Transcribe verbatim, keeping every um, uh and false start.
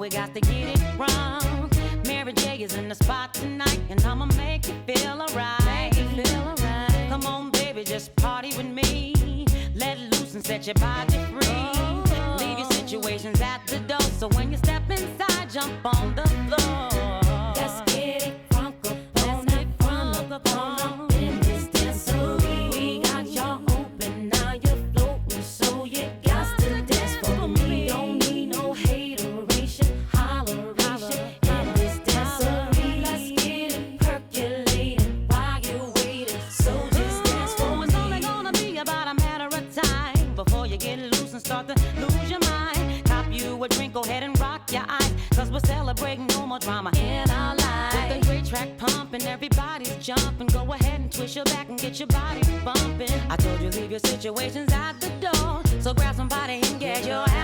we got to get it wrong. Mary J is in the spot tonight, and I'ma make you feel alright. Make you feel alright. Come on, baby, just party with me. Let loose and set your body free. Oh. Leave your situations at the door, so when you step inside, jump on the floor. Let's get it crunk up on it, crunk up on up in this dancery. We got y'all open, now you're floating, so you got to dance for me. Don't need no hateration, holleration in this dancery. Let's get it percolating while you're waiting, so just dance for me. It's only gonna be about a matter of time before you get loose and start to lose your mind. Cop you a drink, go ahead and rock your eyes, cause we're celebrating no more drama in our lives. With a great track pumping, everybody's jumping. Go ahead and twist your back and get your body bumping. I told you leave your situations at the door, so grab somebody and get your